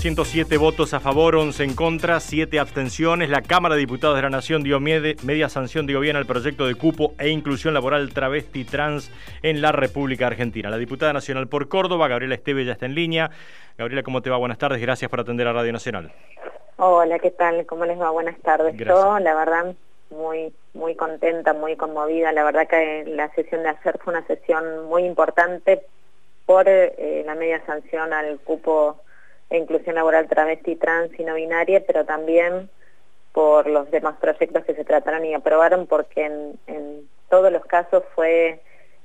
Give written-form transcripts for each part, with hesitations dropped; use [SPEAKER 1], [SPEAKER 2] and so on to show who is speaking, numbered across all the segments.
[SPEAKER 1] 207 votos a favor, 11 en contra, 7 abstenciones. La Cámara de Diputados de la Nación dio media sanción, digo bien, al proyecto de cupo e inclusión laboral travesti trans en la República Argentina. La diputada nacional por Córdoba, Gabriela Esteve, ya está en línea. Gabriela, ¿cómo te va? Buenas tardes, gracias por atender a Radio Nacional.
[SPEAKER 2] Hola, ¿qué tal? ¿Cómo les va? Buenas tardes.
[SPEAKER 1] Gracias.
[SPEAKER 2] Yo, la verdad, muy contenta, muy conmovida. La verdad que la sesión de ayer fue una sesión muy importante por la media sanción al cupo e inclusión laboral travesti, trans y no binaria, pero también por los demás proyectos que se trataron y aprobaron, porque en todos los casos fue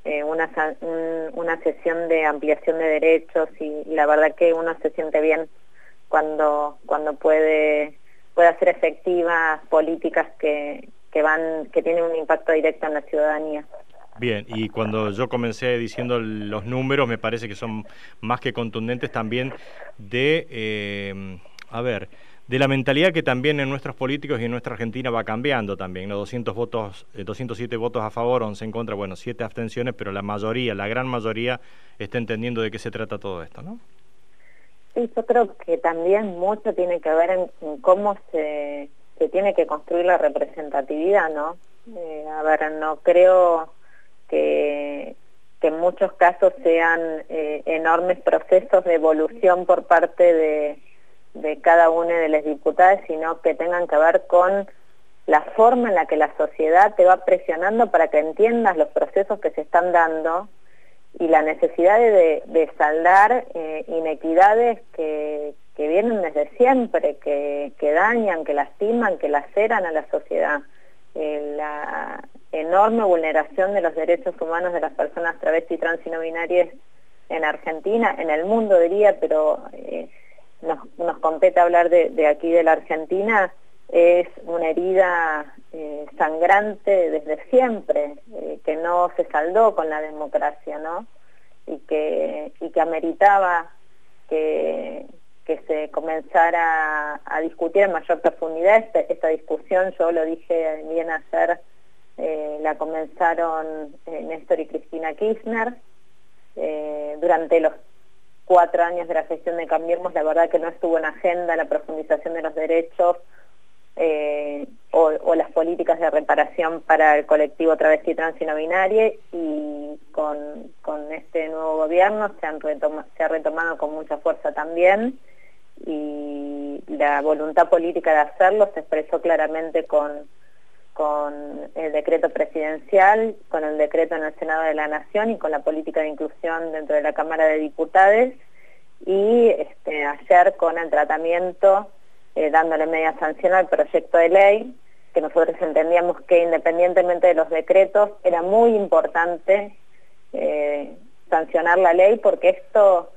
[SPEAKER 2] una sesión de ampliación de derechos y la verdad que uno se siente bien cuando puede hacer efectivas políticas que tienen un impacto directo en la ciudadanía.
[SPEAKER 1] Bien, y cuando yo comencé diciendo los números, me parece que son más que contundentes también de la mentalidad que también en nuestros políticos y en nuestra Argentina va cambiando también, ¿no? 207 votos a favor, 11 en contra, bueno, 7 abstenciones, pero la gran mayoría está entendiendo de qué se trata todo esto, ¿no?
[SPEAKER 2] Sí, yo creo que también mucho tiene que ver en cómo se tiene que construir la representatividad, ¿no? No creo que en muchos casos sean enormes procesos de evolución por parte de cada una de las diputadas, sino que tengan que ver con la forma en la que la sociedad te va presionando para que entiendas los procesos que se están dando y la necesidad de saldar inequidades que vienen desde siempre, que dañan, que lastiman, que laceran a la sociedad. La enorme vulneración de los derechos humanos de las personas travesti, trans y no binarias en Argentina, en el mundo diría, pero nos compete hablar de aquí de la Argentina, es una herida sangrante desde siempre, que no se saldó con la democracia, ¿no? Y que ameritaba que se comenzara a discutir en mayor profundidad esta discusión. Yo lo dije bien ayer, la comenzaron Néstor y Cristina Kirchner. Durante los 4 años de la gestión de Cambiemos, la verdad que no estuvo en agenda la profundización de los derechos o las políticas de reparación para el colectivo travesti, trans y no binario, y con este nuevo gobierno se ha retomado con mucha fuerza también, y la voluntad política de hacerlo se expresó claramente con el decreto presidencial, con el decreto en el Senado de la Nación y con la política de inclusión dentro de la Cámara de Diputados, y ayer con el tratamiento dándole media sanción al proyecto de ley, que nosotros entendíamos que independientemente de los decretos era muy importante sancionar la ley, porque esto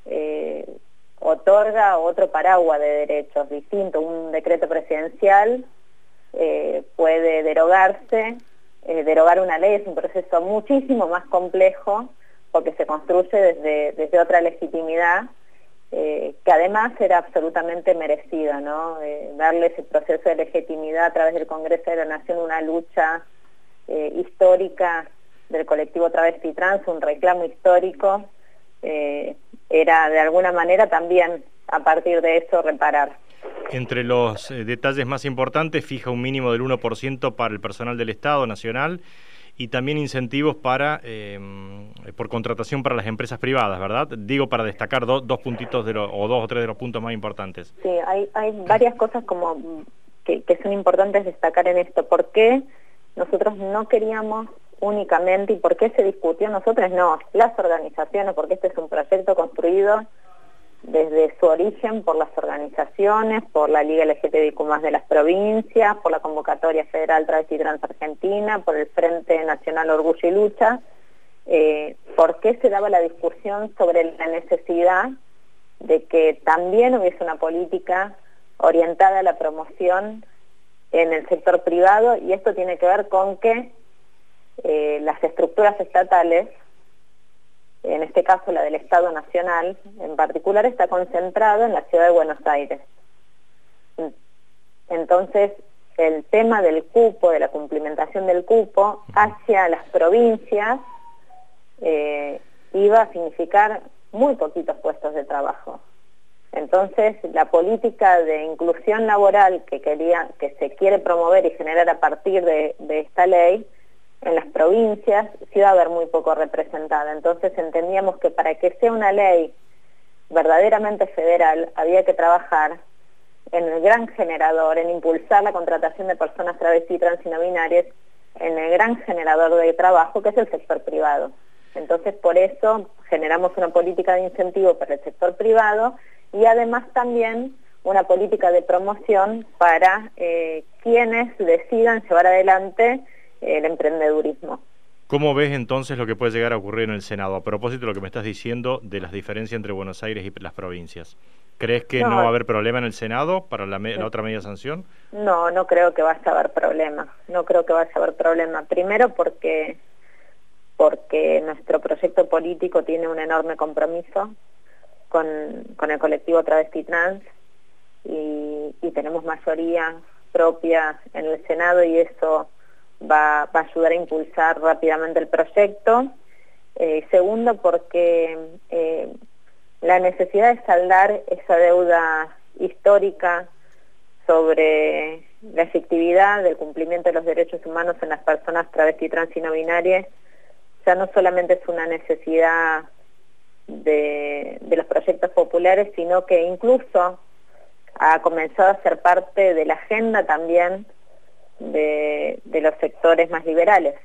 [SPEAKER 2] otorga otro paraguas de derechos distinto. Un decreto presidencial puede derogarse, derogar una ley es un proceso muchísimo más complejo, porque se construye desde otra legitimidad, que además era absolutamente merecida, ¿no? Darle ese proceso de legitimidad a través del Congreso de la Nación, una lucha histórica del colectivo travesti trans, un reclamo histórico, era de alguna manera también a partir de eso reparar.
[SPEAKER 1] Entre los detalles más importantes, fija un mínimo del 1% para el personal del Estado Nacional y también incentivos por contratación para las empresas privadas, ¿verdad? Digo, para destacar dos puntitos o 2 o 3 de los puntos más importantes.
[SPEAKER 2] Sí, hay varias cosas como que son importantes destacar en esto. ¿Por qué nosotros no queríamos únicamente, y por qué se discutió nosotros? No, las organizaciones, porque este es un proyecto construido desde su origen por las organizaciones, por la Liga LGTBIQ+ de las provincias, por la Convocatoria Federal Travesti Trans Argentina, por el Frente Nacional Orgullo y Lucha. ¿Por qué se daba la discusión sobre la necesidad de que también hubiese una política orientada a la promoción en el sector privado? Y esto tiene que ver con que las estructuras estatales, en este caso la del Estado Nacional en particular, está concentrado en la ciudad de Buenos Aires. Entonces, el tema del cupo, de la cumplimentación del cupo hacia las provincias, iba a significar muy poquitos puestos de trabajo. Entonces, la política de inclusión laboral que se quiere promover y generar a partir de esta ley, en las provincias sí va a haber muy poco representada. Entonces entendíamos que para que sea una ley verdaderamente federal había que trabajar en el gran generador, en impulsar la contratación de personas travesti, trans y no binarias, en el gran generador de trabajo que es el sector privado. Entonces por eso generamos una política de incentivo para el sector privado y además también una política de promoción para quienes decidan llevar adelante el emprendedurismo.
[SPEAKER 1] ¿Cómo ves entonces lo que puede llegar a ocurrir en el Senado? A propósito de lo que me estás diciendo de las diferencias entre Buenos Aires y las provincias. ¿Crees que no va a haber problema en el Senado para la otra media sanción?
[SPEAKER 2] No, no creo que vaya a haber problema. No creo que vaya a haber problema. Primero porque nuestro proyecto político tiene un enorme compromiso con el colectivo travesti trans y tenemos mayoría propia en el Senado y eso va a ayudar a impulsar rápidamente el proyecto. Segundo, porque la necesidad de saldar esa deuda histórica sobre la efectividad del cumplimiento de los derechos humanos en las personas travesti, trans y no binarias ya no solamente es una necesidad de los proyectos populares, sino que incluso ha comenzado a ser parte de la agenda también de los sectores más liberales.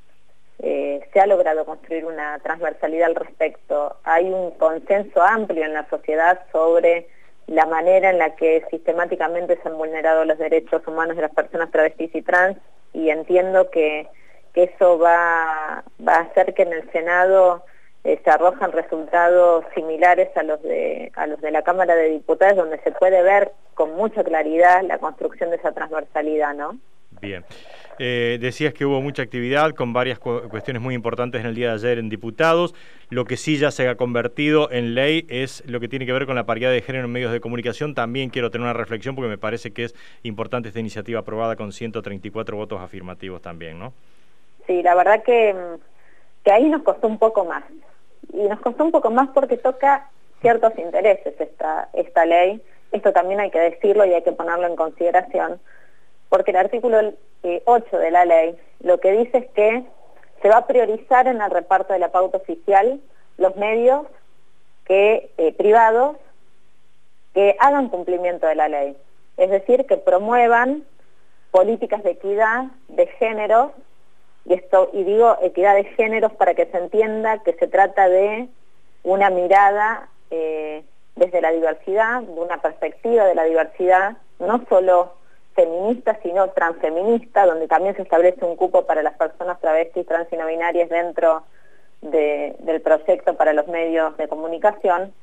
[SPEAKER 2] Se ha logrado construir una transversalidad al respecto. Hay un consenso amplio en la sociedad sobre la manera en la que sistemáticamente se han vulnerado los derechos humanos de las personas travestis y trans, y entiendo que eso va a hacer que en el Senado se arrojan resultados similares a los de la Cámara de Diputados, donde se puede ver con mucha claridad la construcción de esa transversalidad, ¿no?
[SPEAKER 1] Bien. Decías que hubo mucha actividad con varias cuestiones muy importantes en el día de ayer en diputados. Lo que sí ya se ha convertido en ley es lo que tiene que ver con la paridad de género en medios de comunicación. También quiero tener una reflexión porque me parece que es importante esta iniciativa aprobada con 134 votos afirmativos también, ¿no?
[SPEAKER 2] Sí, la verdad que ahí nos costó un poco más. Y nos costó un poco más porque toca ciertos intereses esta ley. Esto también hay que decirlo y hay que ponerlo en consideración, porque el artículo 8 de la ley lo que dice es que se va a priorizar en el reparto de la pauta oficial los medios privados que hagan cumplimiento de la ley, es decir, que promuevan políticas de equidad de géneros, y digo equidad de géneros para que se entienda que se trata de una mirada desde la diversidad, de una perspectiva de la diversidad, no solo feminista, sino transfeminista, donde también se establece un cupo para las personas travestis, trans y no binarias dentro del proyecto para los medios de comunicación.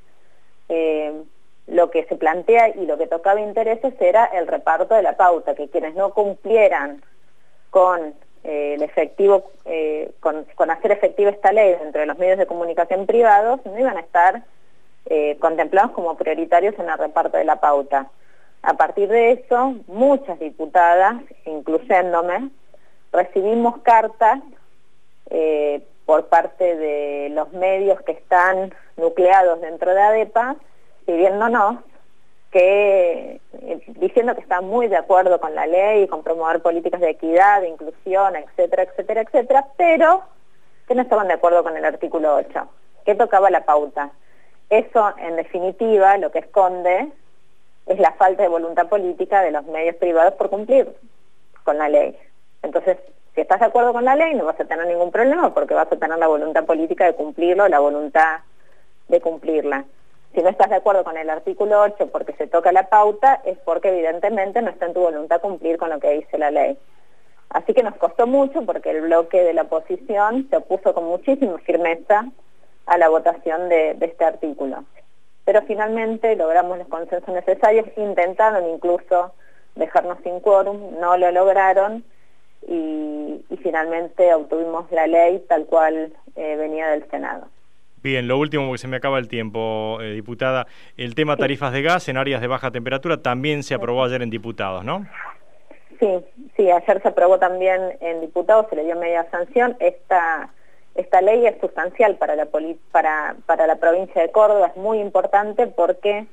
[SPEAKER 2] Lo que se plantea y lo que tocaba intereses era el reparto de la pauta, que quienes no cumplieran con el efectivo, con hacer efectiva esta ley dentro de los medios de comunicación privados, no iban a estar contemplados como prioritarios en el reparto de la pauta. A partir de eso, muchas diputadas, incluyéndome, recibimos cartas por parte de los medios que están nucleados dentro de ADEPA, pidiéndonos diciendo que están muy de acuerdo con la ley y con promover políticas de equidad, de inclusión, etcétera, etcétera, etcétera, pero que no estaban de acuerdo con el artículo 8, que tocaba la pauta. Eso, en definitiva, lo que esconde es la falta de voluntad política de los medios privados por cumplir con la ley. Entonces, si estás de acuerdo con la ley, no vas a tener ningún problema porque vas a tener la voluntad política de cumplirlo, la voluntad de cumplirla. Si no estás de acuerdo con el artículo 8 porque se toca la pauta, es porque evidentemente no está en tu voluntad cumplir con lo que dice la ley. Así que nos costó mucho porque el bloque de la oposición se opuso con muchísima firmeza a la votación de este artículo. Pero finalmente logramos los consensos necesarios, intentaron incluso dejarnos sin quórum, no lo lograron y finalmente obtuvimos la ley tal cual venía del Senado.
[SPEAKER 1] Bien, lo último porque se me acaba el tiempo, diputada, el tema tarifas de gas en áreas de baja temperatura también se aprobó ayer en diputados, ¿no?
[SPEAKER 2] Sí, ayer se aprobó también en diputados, se le dio media sanción. Esta ley es sustancial para la provincia de Córdoba, es muy importante porque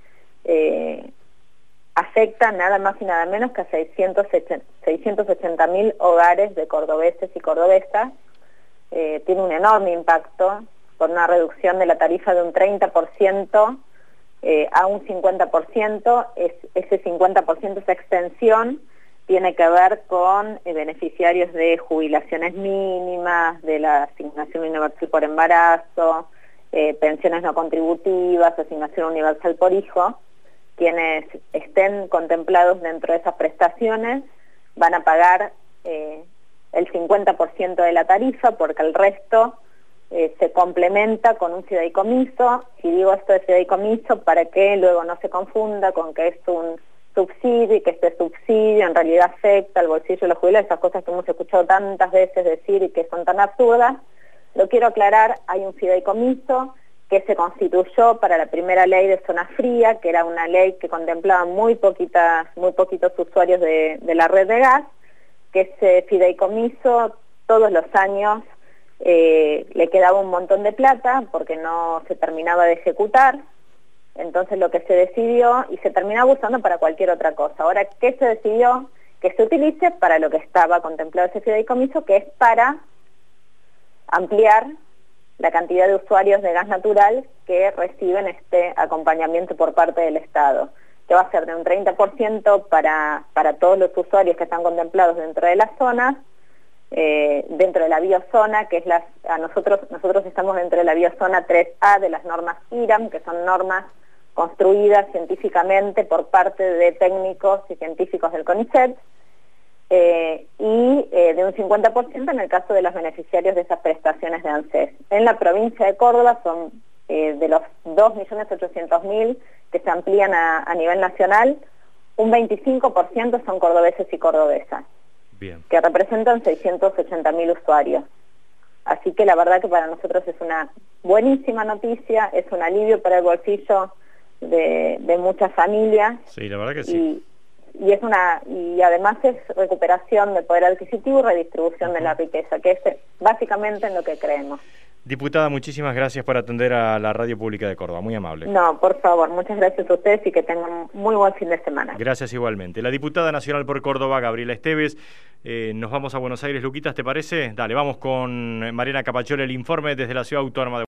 [SPEAKER 2] afecta nada más y nada menos que a 680.000 hogares de cordobeses y cordobesas. Tiene un enorme impacto por una reducción de la tarifa de un 30% a un 50%. Ese 50%, esa extensión, tiene que ver con beneficiarios de jubilaciones mínimas, de la asignación universal por embarazo, pensiones no contributivas, asignación universal por hijo. Quienes estén contemplados dentro de esas prestaciones van a pagar el 50% de la tarifa, porque el resto se complementa con un fideicomiso. Y digo esto de fideicomiso para que luego no se confunda con que es un subsidio, y que este subsidio en realidad afecta al bolsillo de los jubilados, esas cosas que hemos escuchado tantas veces decir y que son tan absurdas. Lo quiero aclarar: hay un fideicomiso que se constituyó para la primera ley de zona fría, que era una ley que contemplaba muy poquitos usuarios de la red de gas, que ese fideicomiso todos los años le quedaba un montón de plata porque no se terminaba de ejecutar. Entonces lo que se decidió, y se terminaba usando para cualquier otra cosa. Ahora, ¿qué se decidió? Que se utilice para lo que estaba contemplado ese fideicomiso, que es para ampliar la cantidad de usuarios de gas natural que reciben este acompañamiento por parte del Estado, que va a ser de un 30% para todos los usuarios que están contemplados dentro de las zonas, dentro de la biozona, que es nosotros estamos dentro de la biozona 3A de las normas IRAM, que son normas construidas científicamente por parte de técnicos y científicos del CONICET, y de un 50% en el caso de los beneficiarios de esas prestaciones de ANSES. En la provincia de Córdoba son de los 2.800.000 que se amplían a nivel nacional, un 25% son cordobeses y cordobesas. Bien. Que representan 680.000 usuarios. Así que la verdad que para nosotros es una buenísima noticia, es un alivio para el bolsillo de muchas familias.
[SPEAKER 1] Sí, la verdad que sí.
[SPEAKER 2] Y además es recuperación del poder adquisitivo y redistribución de la riqueza, que es básicamente en lo que creemos.
[SPEAKER 1] Diputada, muchísimas gracias por atender a la Radio Pública de Córdoba, muy amable.
[SPEAKER 2] No, por favor, muchas gracias a ustedes y que tengan muy buen fin de semana.
[SPEAKER 1] Gracias igualmente. La diputada nacional por Córdoba, Gabriela Esteves. Nos vamos a Buenos Aires, Luquitas, ¿te parece? Dale, vamos con Mariana Capaccioli, el informe desde la Ciudad Autónoma de